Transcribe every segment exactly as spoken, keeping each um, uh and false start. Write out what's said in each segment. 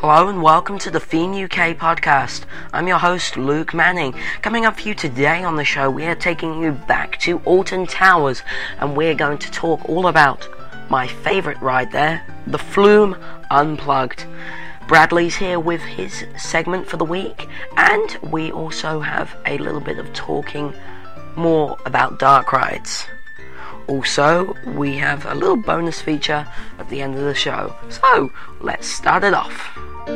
Hello and welcome to the Theme U K podcast. I'm your host, Luke Manning. Coming up for you today on the show, we are taking you back to Alton Towers, and we're going to talk all about my favourite ride there, the Flume Unplugged. Bradley's here with his segment for the week, and we also have a little bit of talking more about dark rides. Also, we have a little bonus feature at the end of the show. So, let's start it off.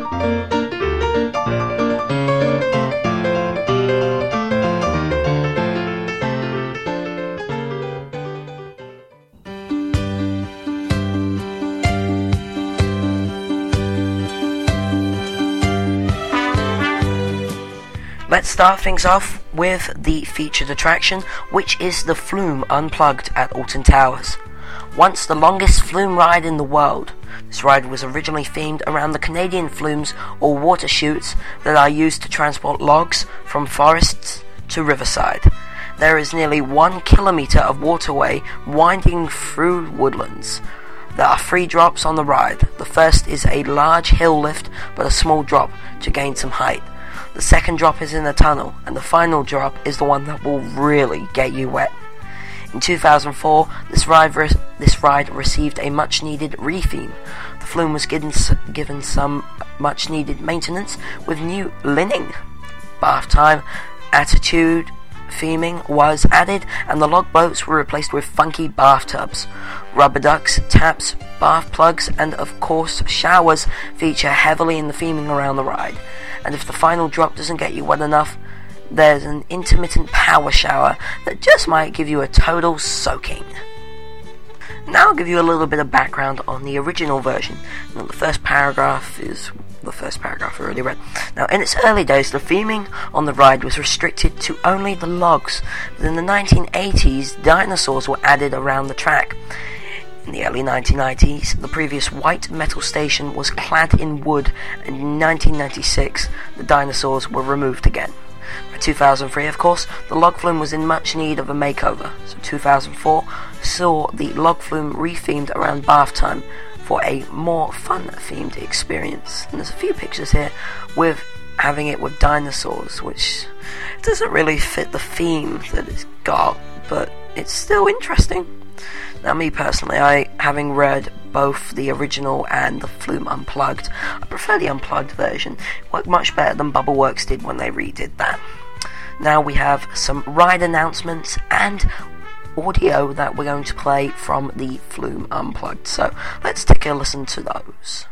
Let's start things off with the featured attraction, which is the Flume Unplugged at Alton Towers. Once the longest flume ride in the world, this ride was originally themed around the Canadian flumes or water chutes that are used to transport logs from forests to riverside. There is nearly one kilometre of waterway winding through woodlands. There are three drops on the ride. The first is a large hill lift, but a small drop to gain some height. The second drop is in a tunnel, and the final drop is the one that will really get you wet. In two thousand four, this ride, re- this ride received a much-needed retheme. The flume was given, given some much-needed maintenance with new lining. Bath time, attitude theming was added, and the log boats were replaced with funky bathtubs. Rubber ducks, taps, bath plugs, and of course showers feature heavily in the theming around the ride. And if the final drop doesn't get you wet enough, there's an intermittent power shower that just might give you a total soaking. Now I'll give you a little bit of background on the original version. Now, the first paragraph is the first paragraph I already read. Now, in its early days, the theming on the ride was restricted to only the logs. But in the nineteen eighties, dinosaurs were added around the track. In the early nineteen nineties, the previous white metal station was clad in wood, and in nineteen ninety-six, the dinosaurs were removed again. By two thousand three, of course, the log flume was in much need of a makeover, so two thousand four saw the log flume rethemed around bath time for a more fun-themed experience. And there's a few pictures here with having it with dinosaurs, which doesn't really fit the theme that it's got, but it's still interesting. Now, me personally, I, having read both the original and the Flume Unplugged, I prefer the Unplugged version. It worked much better than Bubbleworks did when they redid that. Now we have some ride announcements and audio that we're going to play from the Flume Unplugged. So, let's take a listen to those.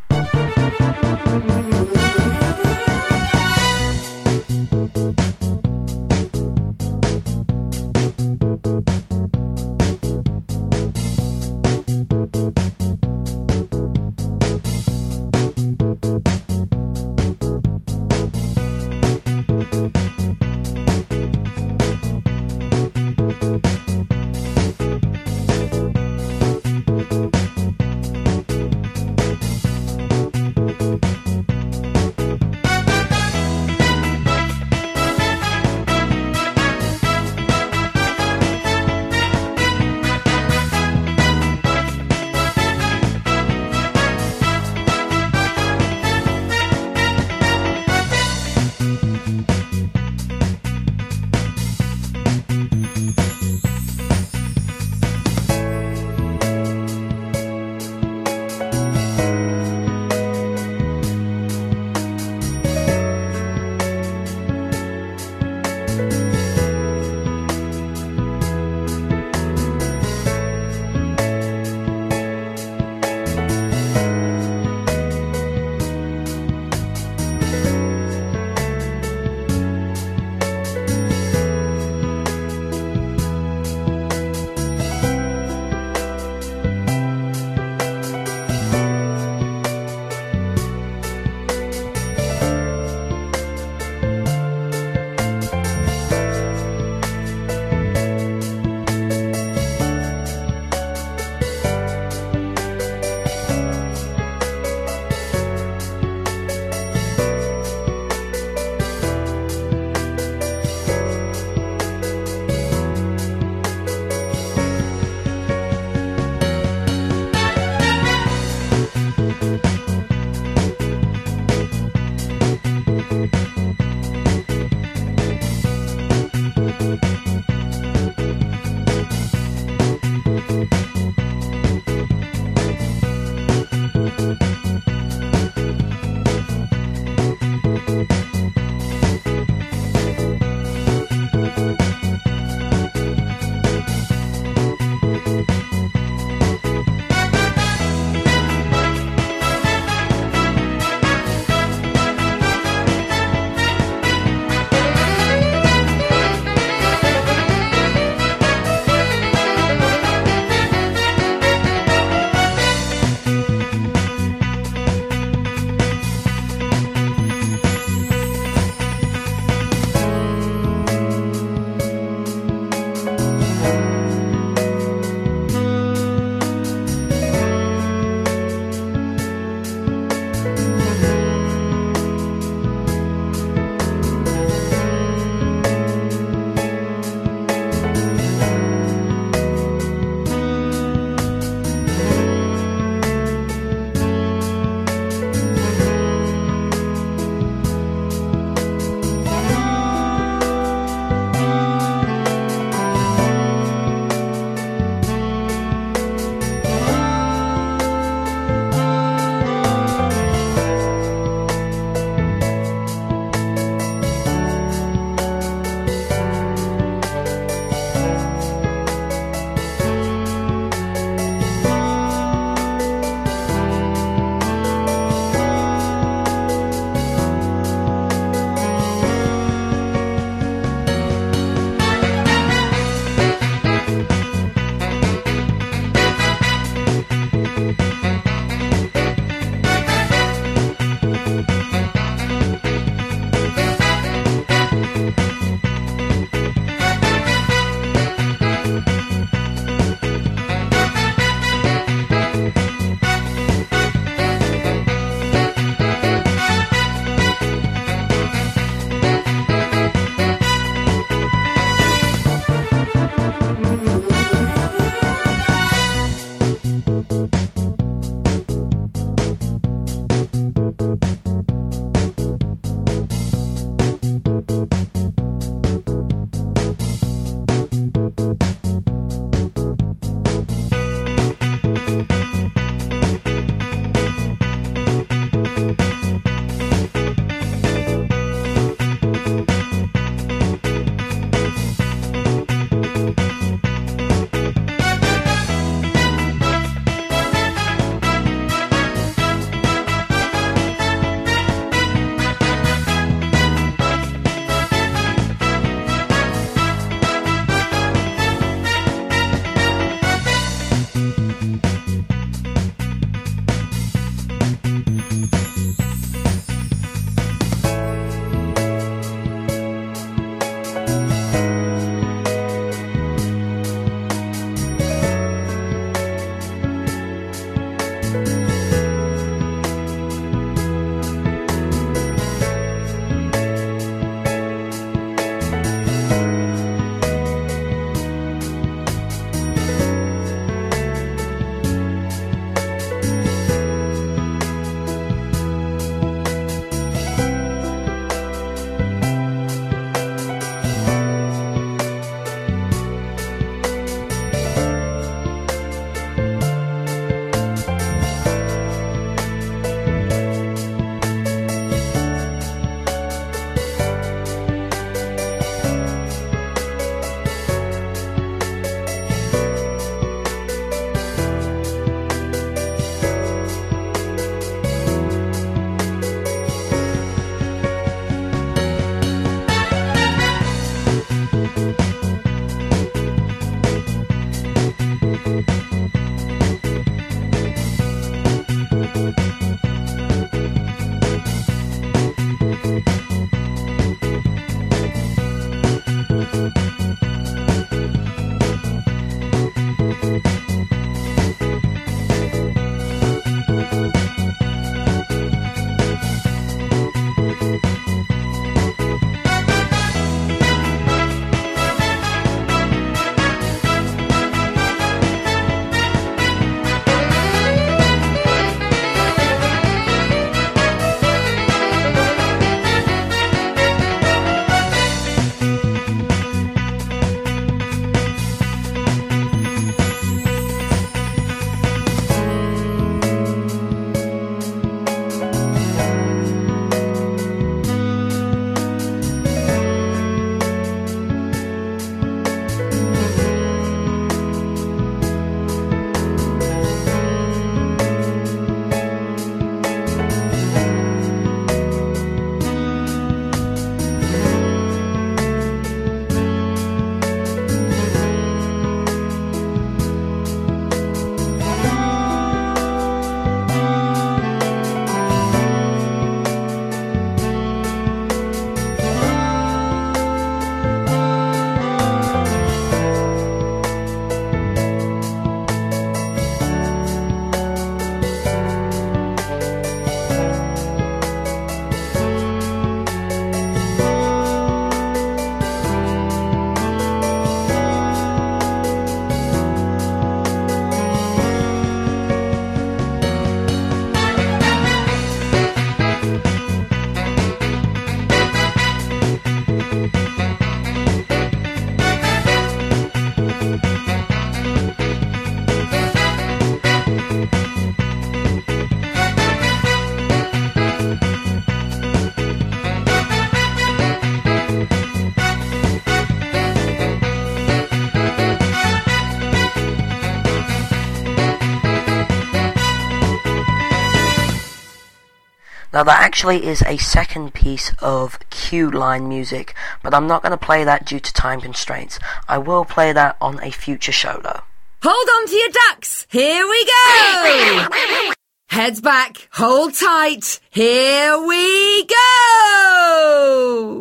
Now that actually is a second piece of Queue Line music, but I'm not going to play that due to time constraints. I will play that on a future show though. Hold on to your ducks, here we go! Heads back, hold tight, here we go!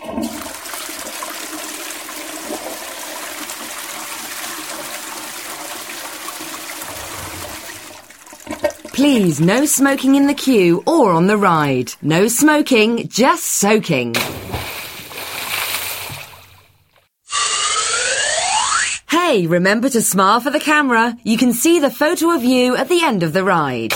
Please, no smoking in the queue or on the ride. No smoking, just soaking. Hey, remember to smile for the camera. You can see the photo of you at the end of the ride.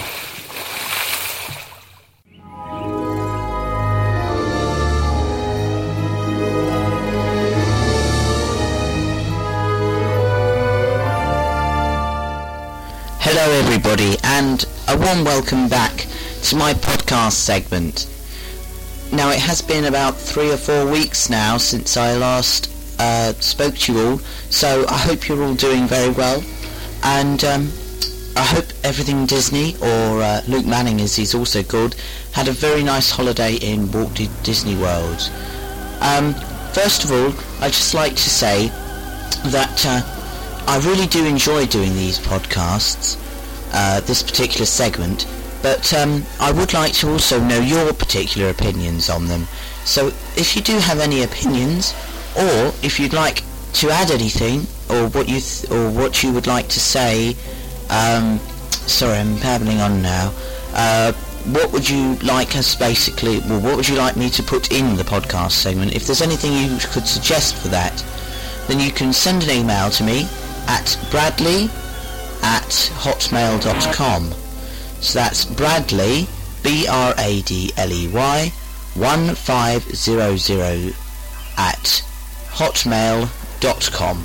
Hello everybody, and a warm welcome back to my podcast segment. Now, it has been about three or four weeks now since I last uh, spoke to you all, so I hope you're all doing very well, and um, I hope everything Disney, or uh, Luke Manning as he's also called, had a very nice holiday in Walt Disney World. Um, first of all, I'd just like to say that uh, I really do enjoy doing these podcasts, uh, this particular segment, but um, I would like to also know your particular opinions on them. So if you do have any opinions, or if you'd like to add anything, or what you th- or what you would like to say, um, sorry, I'm babbling on now. Uh, what would you like us basically? Well, what would you like me to put in the podcast segment? If there's anything you could suggest for that, then you can send an email to me at bradley at hotmail dot com. So that's Bradley, B R A D L E Y, one five zero zero at hotmail dot com.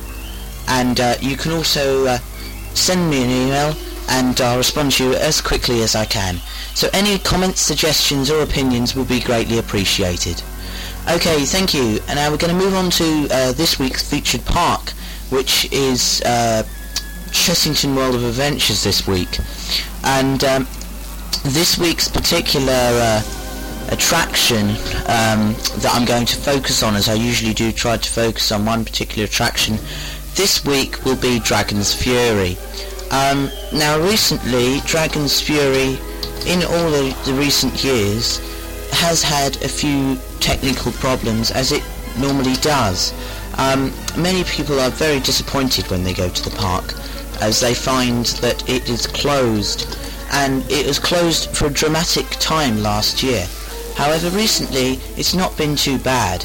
And uh, you can also uh, send me an email and I'll respond to you as quickly as I can. So any comments, suggestions or opinions will be greatly appreciated. Okay, thank you. And now we're going to move on to uh, this week's featured park, which is uh, Chessington World of Adventures this week. And um, this week's particular uh, attraction um, that I'm going to focus on, as I usually do try to focus on one particular attraction, this week will be Dragon's Fury. Um, now recently, Dragon's Fury, in all the, the recent years, has had a few technical problems, as it normally does. Um, many people are very disappointed when they go to the park, as they find that it is closed, and it was closed for a dramatic time last year. However, recently it's not been too bad.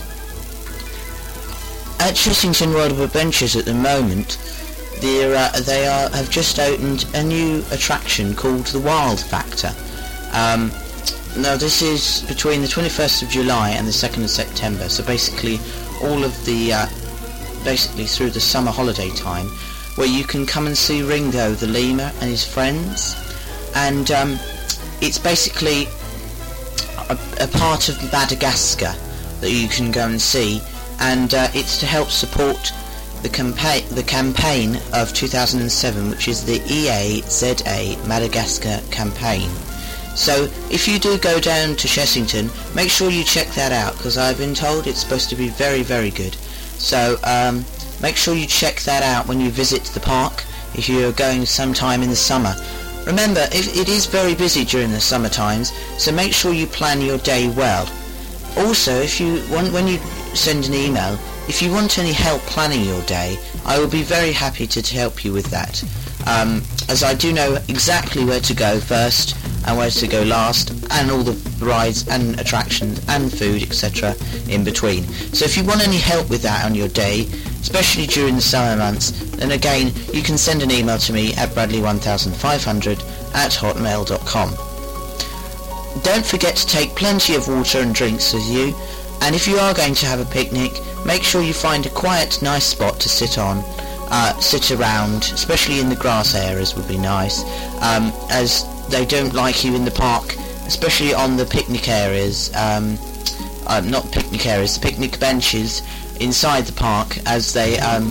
At Chessington World of Adventures at the moment, uh, they are, have just opened a new attraction called the Wild Factor. Um, now this is between the twenty-first of July and the second of September, so basically all of the uh, basically through the summer holiday time, where you can come and see Ringo the lemur and his friends, and um, it's basically a, a part of Madagascar that you can go and see, and uh, it's to help support the campaign the campaign of two thousand seven, which is the E A Z A Madagascar campaign. So if you do go down to Chessington, make sure you check that out, because I've been told it's supposed to be very, very good. So um, make sure you check that out when you visit the park, if you're going sometime in the summer. Remember, it, it is very busy during the summer times, so make sure you plan your day well. Also, if you want, when you send an email, if you want any help planning your day, I will be very happy to, to help you with that, um, as I do know exactly where to go first and where to go last, and all the rides and attractions and food, et cetera in between. So if you want any help with that on your day, especially during the summer months, then again you can send an email to me at bradley one thousand five hundred at hotmail dot com. Don't forget to take plenty of water and drinks with you, and if you are going to have a picnic, make sure you find a quiet, nice spot to sit on, uh, sit around, especially in the grass areas would be nice, um, as they don't like you in the park, especially on the picnic areas, um, uh, not picnic areas, the picnic benches inside the park, as they um,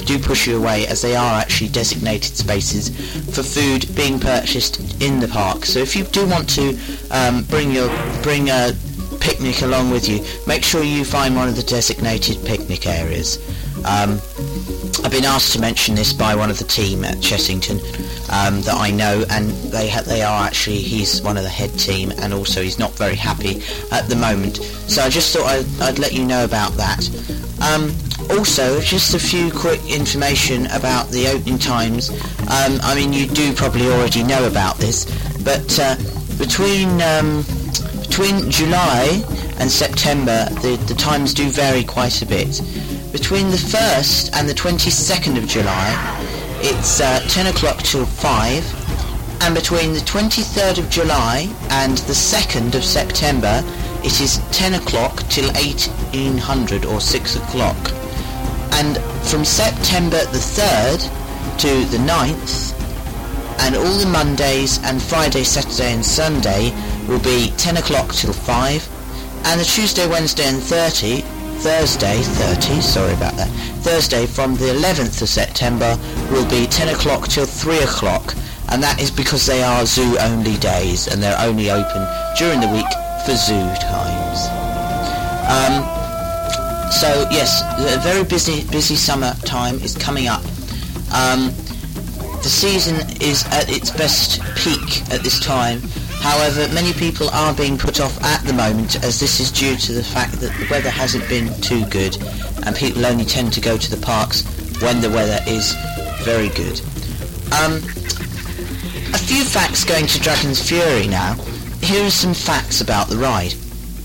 do push you away, as they are actually designated spaces for food being purchased in the park. So if you do want to um, bring your bring a picnic along with you, make sure you find one of the designated picnic areas. Um, I've been asked to mention this by one of the team at Chessington um, that I know, and they ha- they are actually, he's one of the head team, and also he's not very happy at the moment. So I just thought I'd, I'd let you know about that. Um, also, just a few quick information about the opening times. Um, I mean, you do probably already know about this, but uh, between um, between July and September, the, the times do vary quite a bit. Between the first and the twenty-second of July, it's uh, ten o'clock till five, and between the twenty-third of July and the second of September, it is ten o'clock till eighteen hundred or six o'clock. And from September the third to the ninth, and all the Mondays and Friday, Saturday and Sunday will be ten o'clock till five, and the Tuesday, Wednesday and thirty, Thursday, thirty, sorry about that, Thursday from the eleventh of September will be ten o'clock till three o'clock, and that is because they are zoo only days and they're only open during the week for zoo times. Um, so yes, a very busy busy summer time is coming up. Um, the season is at its best peak at this time. However, many people are being put off at the moment, as this is due to the fact that the weather hasn't been too good, and people only tend to go to the parks when the weather is very good. Um, a few facts going to Dragon's Fury now. Here are some facts about the ride.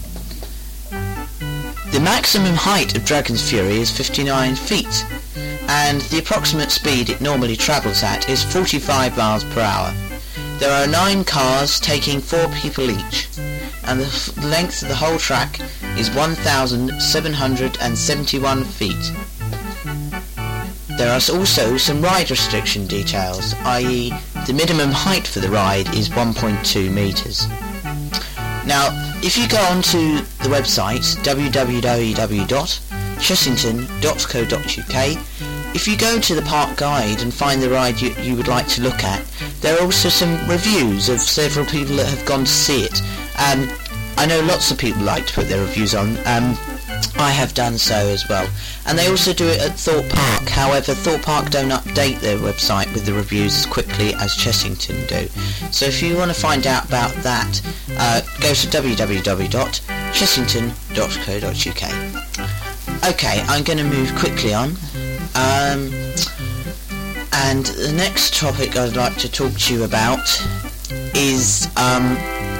The maximum height of Dragon's Fury is fifty-nine feet, and the approximate speed it normally travels at is forty-five miles per hour. There are nine cars taking four people each, and the f- length of the whole track is one thousand seven hundred seventy-one feet. There are also some ride restriction details, that is the minimum height for the ride is one point two metres. Now, if you go onto the website w w w dot chessington dot co dot u k, if you go to the park guide and find the ride you, you would like to look at, there are also some reviews of several people that have gone to see it. Um, I know lots of people like to put their reviews on. Um, I have done so as well. And they also do it at Thorpe Park. However, Thorpe Park don't update their website with the reviews as quickly as Chessington do. So if you want to find out about that, uh, go to w w w dot chessington dot co dot u k. Okay, I'm going to move quickly on. Um, and the next topic I'd like to talk to you about is um,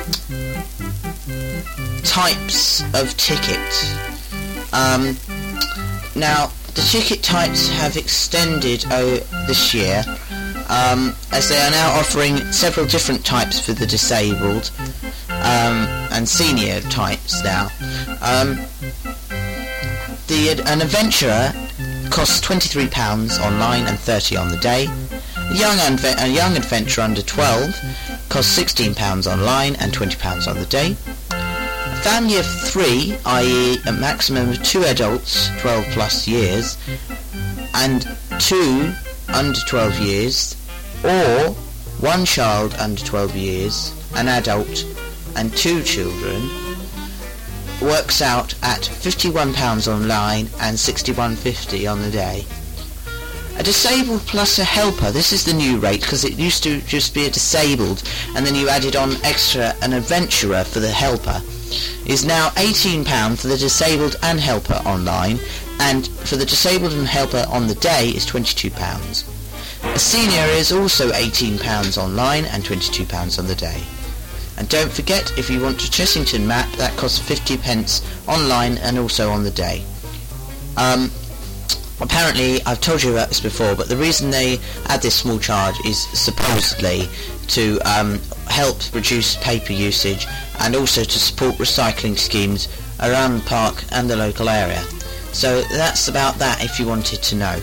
types of ticket. Um, now, the ticket types have extended oh, this year, um, as they are now offering several different types for the disabled um, and senior types now. Um, the an adventurer costs twenty-three pounds online and thirty on the day. A young, adve- a young adventurer under twelve costs sixteen pounds online and twenty pounds on the day. A family of three, that is a maximum of two adults, twelve plus years, and two under twelve years, or one child under twelve years, an adult, and two children, works out at fifty-one pounds online and sixty-one fifty on the day. A disabled plus a helper, this is the new rate, because it used to just be a disabled and then you added on extra an adventurer for the helper, is now eighteen pounds for the disabled and helper online, and for the disabled and helper on the day is twenty-two pounds. A senior is also eighteen pounds online and twenty-two pounds on the day. And don't forget, if you want a Chessington map, that costs fifty pence online and also on the day. Um, apparently, I've told you about this before, but the reason they add this small charge is supposedly to um, help reduce paper usage and also to support recycling schemes around the park and the local area. So that's about that if you wanted to know.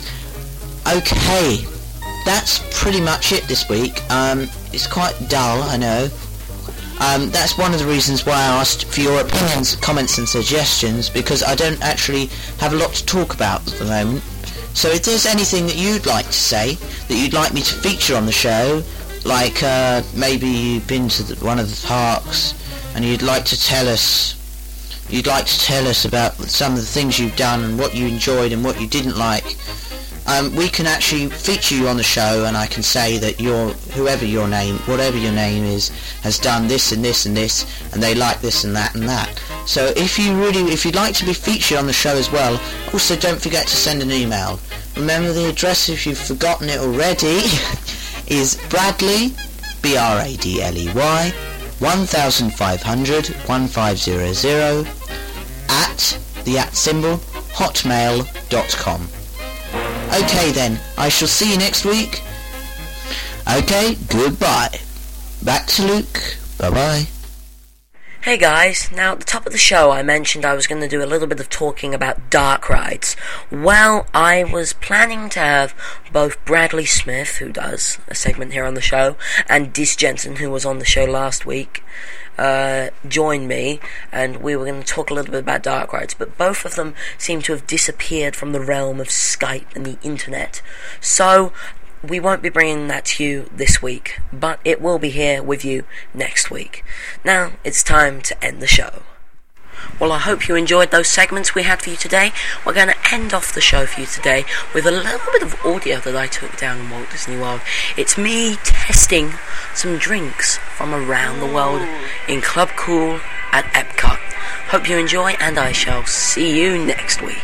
Okay, that's pretty much it this week. Um, it's quite dull, I know. Um, that's one of the reasons why I asked for your opinions, comments and suggestions, because I don't actually have a lot to talk about at the moment. So if there's anything that you'd like to say, that you'd like me to feature on the show, like uh, maybe you've been to the, one of the parks and you'd like to tell us, you'd like to tell us about some of the things you've done and what you enjoyed and what you didn't like, um, we can actually feature you on the show, and I can say that your whoever your name, whatever your name is, has done this and this and this, and they like this and that and that. So if you really, if you'd like to be featured on the show as well, also don't forget to send an email. Remember the address if you've forgotten it already is Bradley, B R A D L E Y, one thousand five hundred, one five zero zero, at the at symbol, hotmail dot com. Okay then, I shall see you next week. Okay, goodbye. Back to Luke. Bye-bye. Hey guys, now at the top of the show I mentioned I was going to do a little bit of talking about dark rides. Well, I was planning to have both Bradley Smith, who does a segment here on the show, and Dis Jensen, who was on the show last week, uh, join me, and we were going to talk a little bit about dark rides, but both of them seem to have disappeared from the realm of Skype and the internet. So we won't be bringing that to you this week, but it will be here with you next week. Now, it's time to end the show. Well, I hope you enjoyed those segments we had for you today. We're going to end off the show for you today with a little bit of audio that I took down in Walt Disney World. It's me testing some drinks from around the world in Club Cool at Epcot. Hope you enjoy, and I shall see you next week.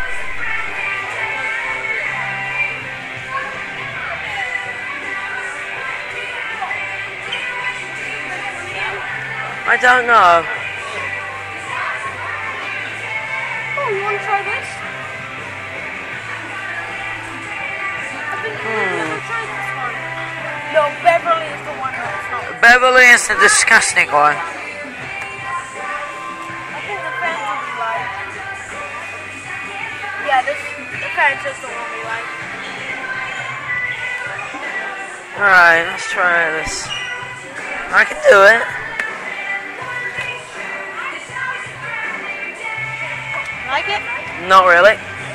I don't know. Oh, you want to try this? I think Hmm. you never tried this one. No, Beverly is the one that's not. Beverly is the disgusting one. I think the fans will be like. Yeah, this the fans is the one we like. Alright, let's try this. I can do it. Like it? Not really.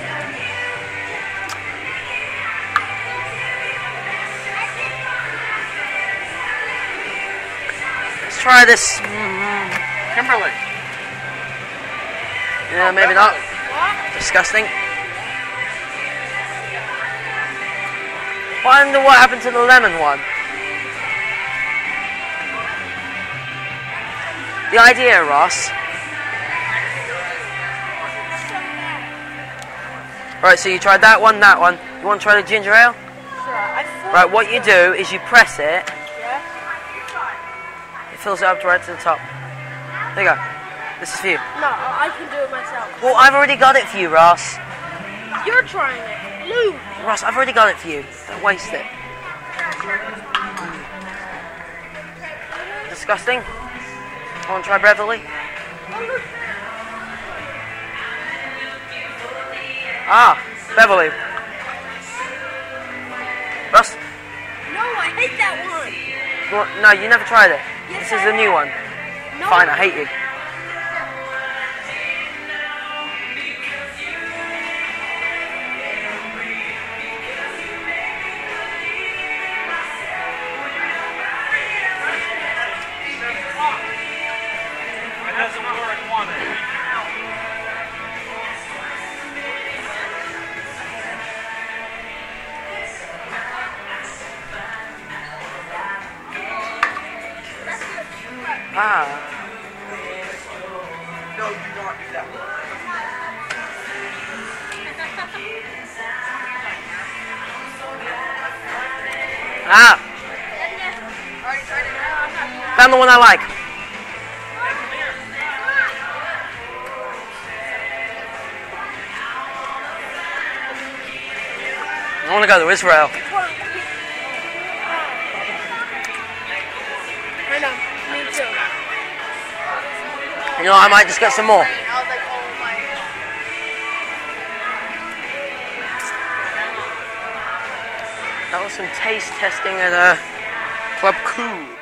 Let's try this. Kimberly. Yeah, maybe not. What? Disgusting. I wonder what happened to the lemon one. The idea, Ross. Right, so you tried that one, that one. You want to try the ginger ale? Sure. I thought Right, what you do is you press it. Yeah. It fills it up right to the top. There you go. This is for you. No, I can do it myself. Well, I've already got it for you, Ross. You're trying it. Luke. Ross, I've already got it for you. Don't waste it. Disgusting. Want to try Beverly? Ah, Beverly. Ross? No, I hate that one. You want, no, you never tried it. Yes, This is I the new have. one. No. Fine, I hate you. It doesn't work, want it. Ah. No, do not do that. Ah. Found the one I like. I want to go to Israel. I know. Me too. You know, I might just get some more. I was like, oh my god. That was some taste testing at uh, Club Cool.